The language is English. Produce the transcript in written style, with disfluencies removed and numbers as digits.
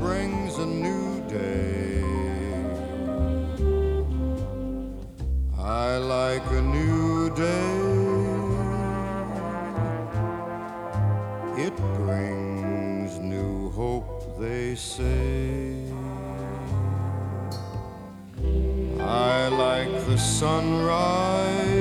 brings a new day. I like a new day. It brings new hope, they say. I like the sunrise